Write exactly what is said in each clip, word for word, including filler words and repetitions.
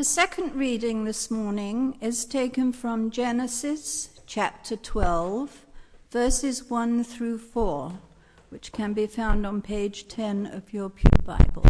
The second reading this morning is taken from Genesis chapter twelve, verses one through four, which can be found on page ten of your Pew Bible.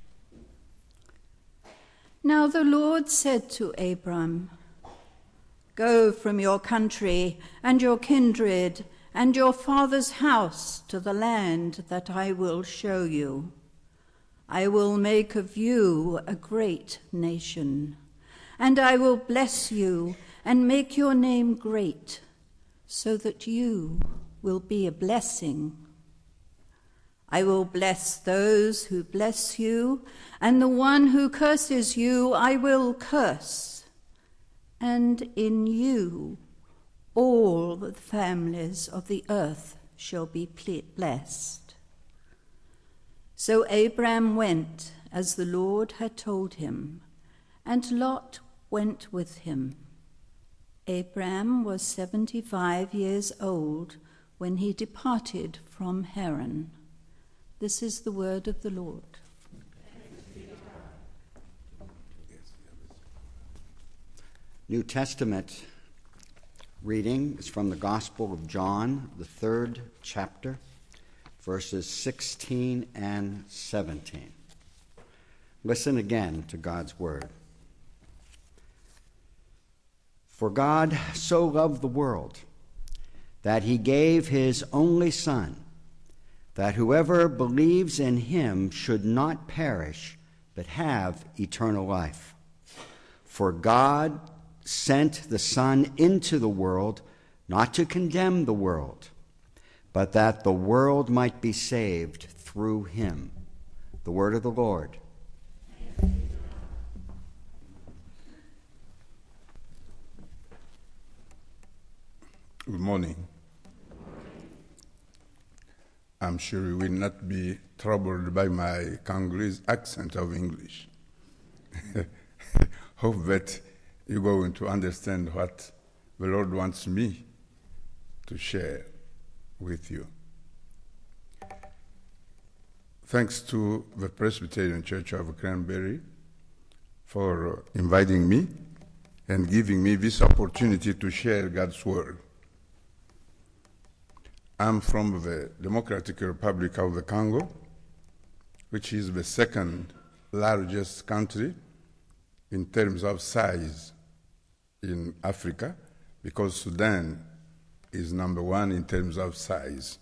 Now the Lord said to Abram, "Go from your country and your kindred and your father's house to the land that I will show you. I will make of you a great nation, and I will bless you and make your name great, so that you will be a blessing. I will bless those who bless you, and the one who curses you I will curse. And in you all the families of the earth shall be blessed." So Abram went as the Lord had told him, and Lot went with him. Abram was seventy-five years old when he departed from Haran. This is the word of the Lord. New Testament reading is from the Gospel of John, the third chapter, verses sixteen and seventeen. Listen again to God's word. "For God so loved the world that he gave his only Son, that whoever believes in him should not perish, but have eternal life. For God sent the Son into the world, not to condemn the world, but that the world might be saved through him." The word of the Lord. Good morning. I'm sure you will not be troubled by my Congolese accent of English. Hope that you're going to understand what the Lord wants me to share with you. Thanks to the Presbyterian Church of Cranberry for inviting me and giving me this opportunity to share God's word. I'm from the Democratic Republic of the Congo, which is the second largest country in terms of size in Africa, because Sudan is number one in terms of size.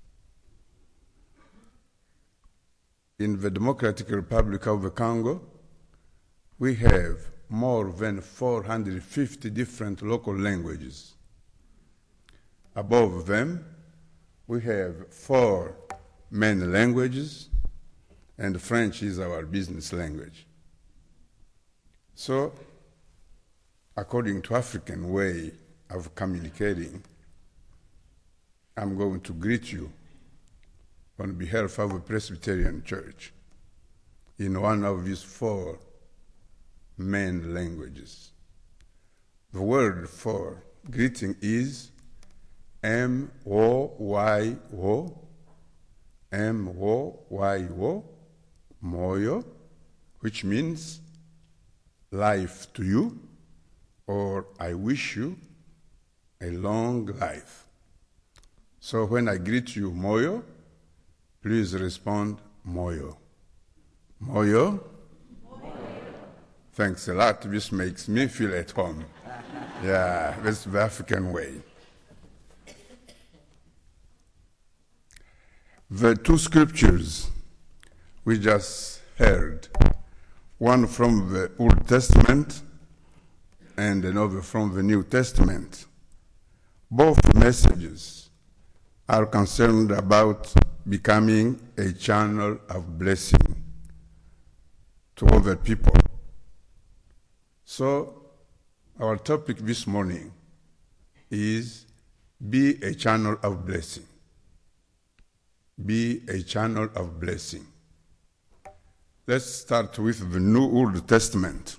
In the Democratic Republic of the Congo, we have more than four hundred fifty different local languages. Above them, we have four main languages, and French is our business language. So, according to African way of communicating, I'm going to greet you on behalf of the Presbyterian Church in one of these four main languages. The word for greeting is M O Y O, M O Y O, Moyo, which means life to you, or I wish you a long life. So when I greet you, Moyo, please respond, Moyo. Moyo? Moyo. Thanks a lot. This makes me feel at home. Yeah, that's the African way. The two scriptures we just heard, one from the Old Testament and another from the New Testament, both messages are concerned about becoming a channel of blessing to other people. So our topic this morning is be a channel of blessing. Be a channel of blessing. Let's start with the New Old Testament.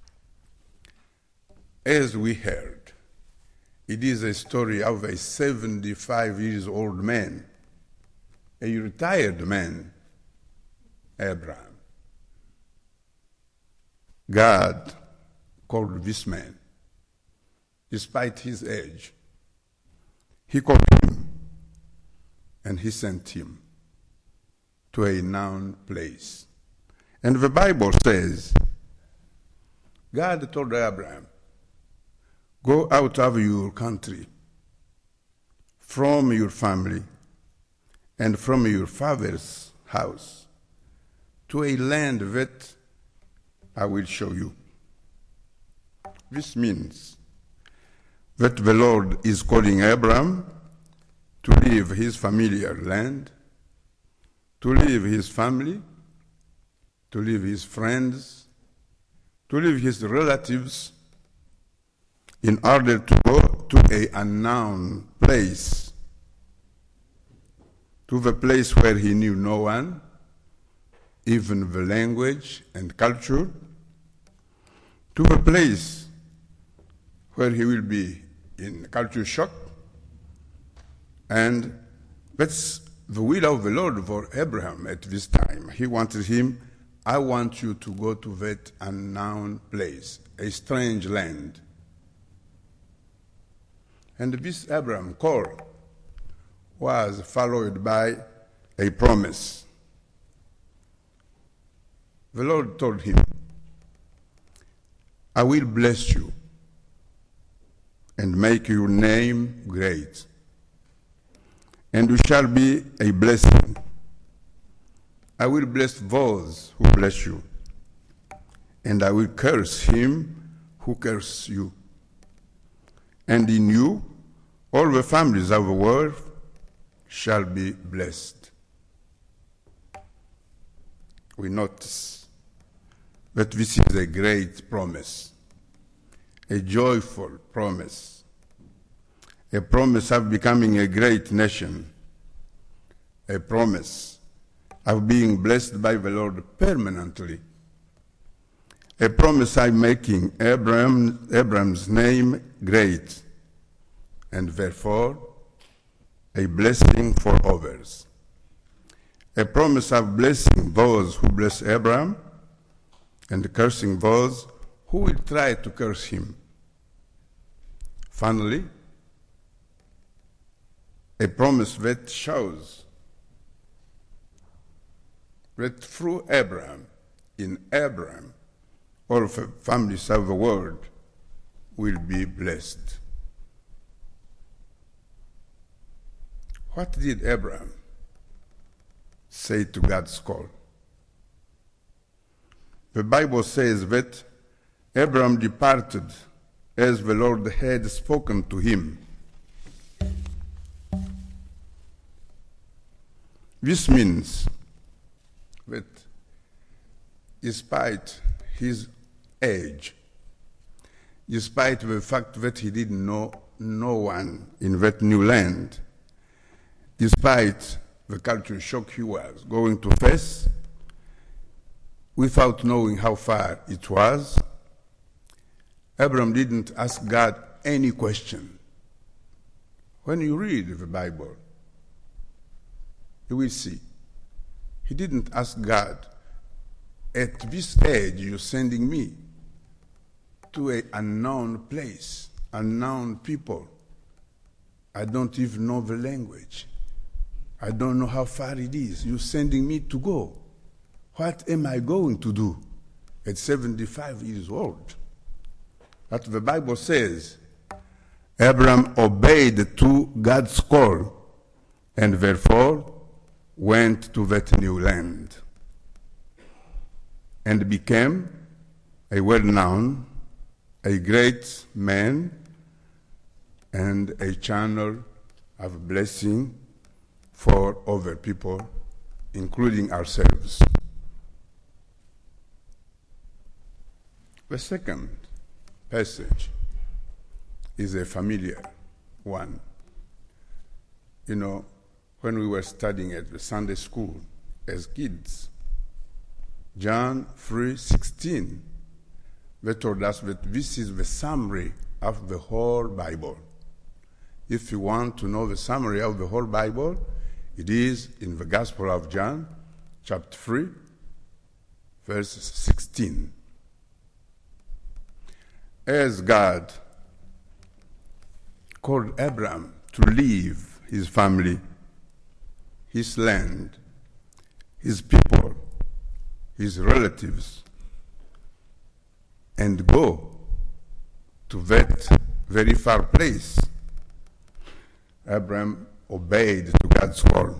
As we heard, it is a story of a seventy-five years old man, a retired man, Abraham. God called this man, despite his age. He called him, and he sent him to a known place. And the Bible says, God told Abraham, go out of your country, from your family, and from your father's house, to a land that I will show you. This means that the Lord is calling Abraham to leave his familiar land, to leave his family, to leave his friends, to leave his relatives, in order to go to an unknown place, to the place where he knew no one, even the language and culture, to the place where he will be in culture shock. And that's the will of the Lord for Abraham at this time. He wanted him, I want you to go to that unknown place, a strange land. And this Abraham call was followed by a promise. The Lord told him, I will bless you and make your name great, and you shall be a blessing. I will bless those who bless you, and I will curse him who curses you. And in you all the families of the world shall be blessed. We notice that this is a great promise, a joyful promise, a promise of becoming a great nation, a promise of being blessed by the Lord permanently, a promise of making Abraham, Abraham's name great, and therefore a blessing for others, a promise of blessing those who bless Abraham and cursing those who will try to curse him. Finally, a promise that shows that through Abraham, in Abraham, all of the families of the world will be blessed. What did Abraham say to God's call? The Bible says that Abraham departed as the Lord had spoken to him. This means that despite his age, despite the fact that he didn't know no one in that new land, despite the cultural shock he was going to face, without knowing how far it was, Abraham didn't ask God any question. When you read the Bible, you will see he didn't ask God, at this age you're sending me to an unknown place, unknown people. I don't even know the language. I don't know how far it is. You're sending me to go. What am I going to do at seventy-five years old? But the Bible says Abraham obeyed to God's call and therefore went to that new land and became a well-known, a great man and a channel of blessing for other people, including ourselves. The second passage is a familiar one. You know, when we were studying at the Sunday school as kids, John three sixteen, they told us that this is the summary of the whole Bible. If you want to know the summary of the whole Bible, it is in the Gospel of John, chapter three, verse sixteen. as God called Abraham to leave his family, his land, his people, his relatives, and go to that very far place, Abraham obeyed to God's call.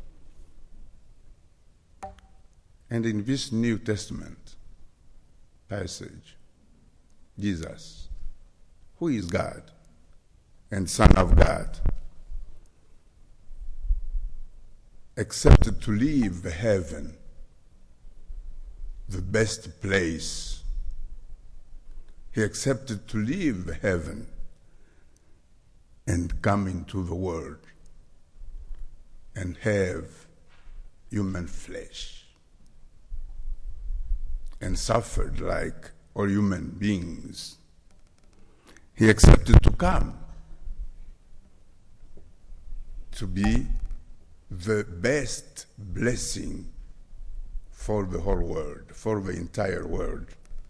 And in this New Testament passage, Jesus, who is God and Son of God, accepted to leave heaven, the best place. He accepted to leave heaven and come into the world and have human flesh and suffered like all human beings. He accepted to come to be the best blessing for the whole world, for the entire world.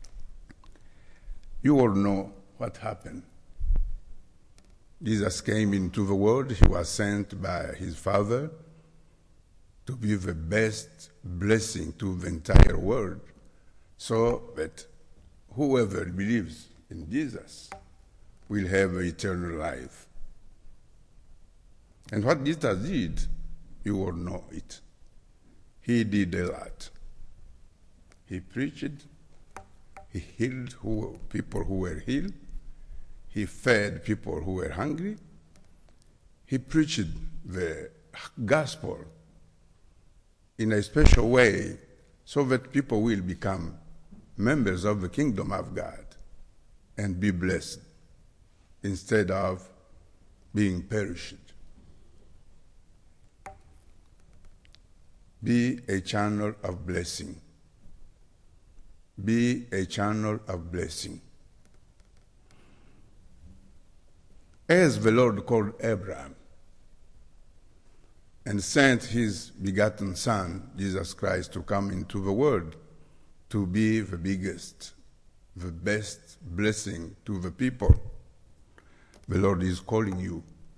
You all know what happened. Jesus came into the world. He was sent by his Father to be the best blessing to the entire world, so that whoever believes in Jesus will have eternal life. And what Jesus did, you all know it. He did a lot. He preached. He healed who, people who were healed. He fed people who were hungry. He preached the gospel in a special way so that people will become members of the kingdom of God and be blessed instead of being perished. Be a channel of blessing. Be a channel of blessing. As the Lord called Abraham and sent his begotten Son, Jesus Christ, to come into the world to be the biggest, the best blessing to the people, the Lord is calling you.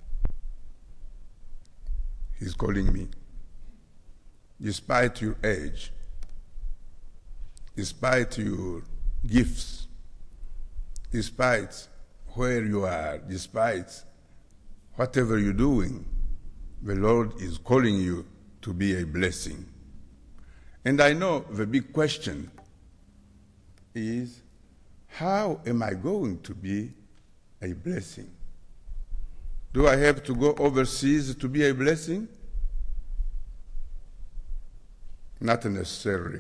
He's calling me. Despite your age, despite your gifts, despite where you are, despite whatever you're doing, the Lord is calling you to be a blessing. And I know the big question is, how am I going to be a blessing? Do I have to go overseas to be a blessing? Not necessarily.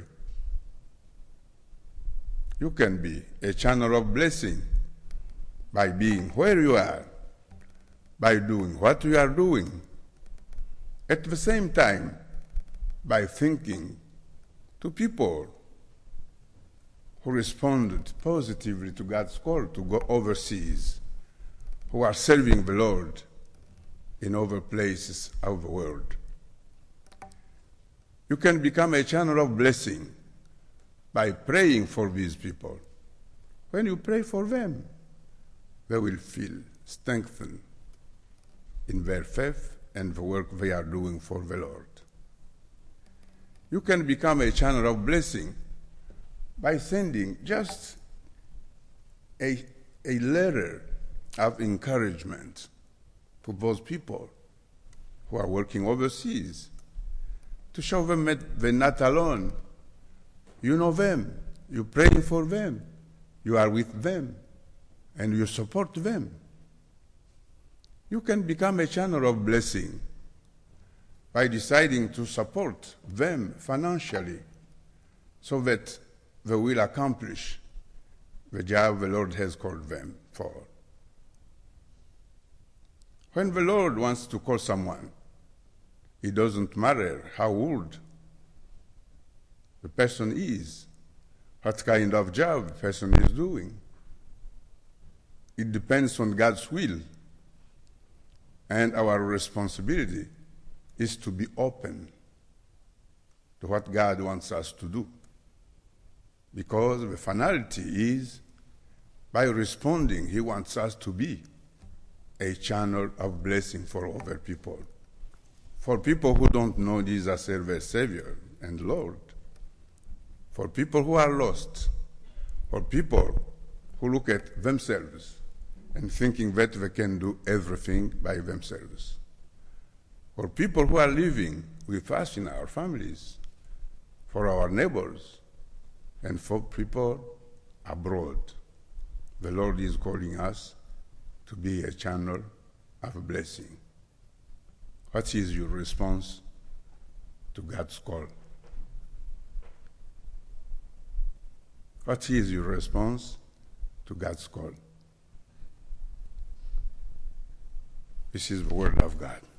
You can be a channel of blessing by being where you are, by doing what you are doing. At the same time, by thinking to people who responded positively to God's call to go overseas, who are serving the Lord in other places of the world. You can become a channel of blessing by praying for these people. When you pray for them, they will feel strengthened in their faith and the work they are doing for the Lord. You can become a channel of blessing by sending just a, a letter of encouragement to those people who are working overseas, to show them that they're not alone. You know them. You're praying for them. You are with them. And you support them. You can become a channel of blessing by deciding to support them financially so that they will accomplish the job the Lord has called them for. When the Lord wants to call someone, it doesn't matter how old the person is, what kind of job the person is doing. It depends on God's will. And our responsibility is to be open to what God wants us to do. Because the finality is by responding, he wants us to be a channel of blessing for other people. For people who don't know Jesus as their Savior and Lord. For people who are lost. For people who look at themselves and thinking that they can do everything by themselves. For people who are living with us in our families. For our neighbors. And for people abroad. The Lord is calling us to be a channel of blessing. What is your response to God's call? What is your response to God's call? This is the word of God.